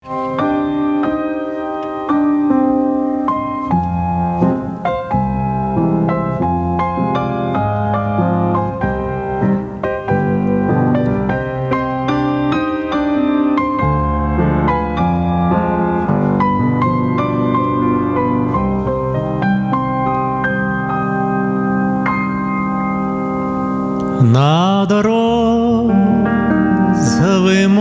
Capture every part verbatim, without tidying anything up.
Над розовым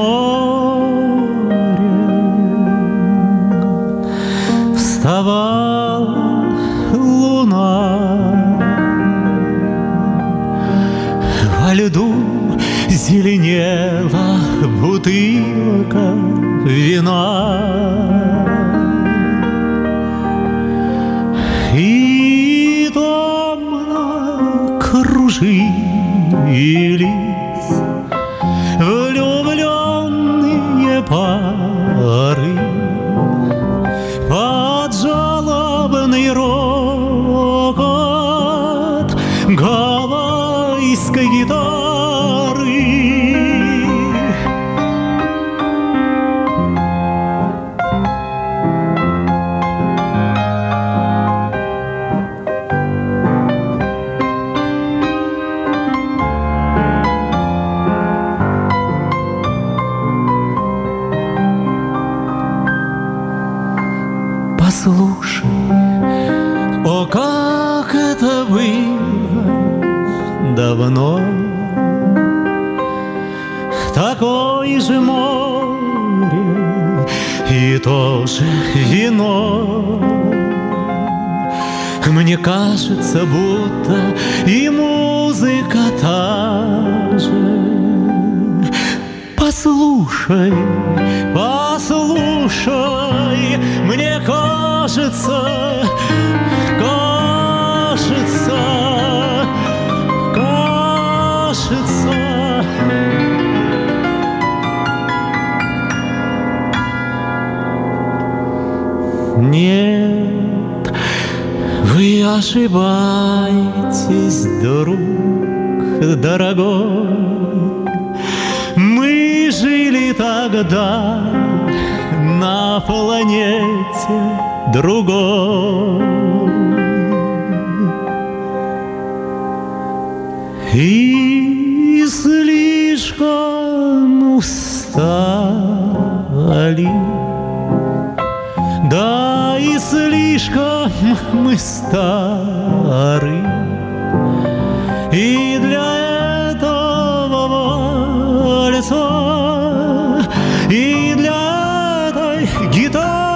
морем вставала луна, во льду зеленела бутылка вина, и томно кружились влюбленные пары под жалобный рокот гавайской гитары. Послушай, о, как это было давно, такое же море и то же вино. Мне кажется, будто и музыка та же. Послушай, послушай, мне кажется, кажется, кажется. Нет, вы ошибаетесь, друг дорогой. Мы жили тогда на планете другой, и слишком устали, да и слишком мы стары, и для этого вальса, и для этой гитары.